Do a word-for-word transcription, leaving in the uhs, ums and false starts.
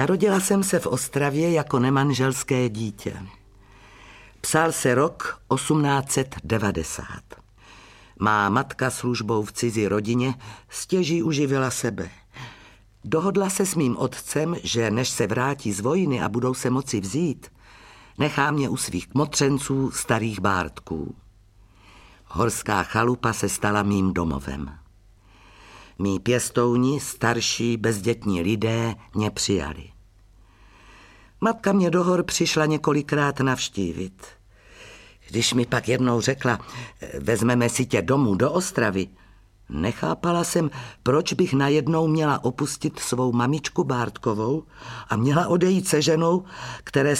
Narodila jsem se v Ostravě jako nemanželské dítě. Psal se rok osmnáct set devadesát. Má matka službou v cizí rodině stěží uživila sebe. Dohodla se s mým otcem, že než se vrátí z vojny a budou se moci vzít, nechá mě u svých kmotřenců starých Bártků. Horská chalupa se stala mým domovem. Mí pěstouni, starší, bezdětní lidé mě přijali. Matka mě do hor přišla několikrát navštívit. Když mi pak jednou řekla, vezmeme si tě domů do Ostravy, nechápala jsem, proč bych najednou měla opustit svou mamičku Bártkovou a měla odejít se ženou, které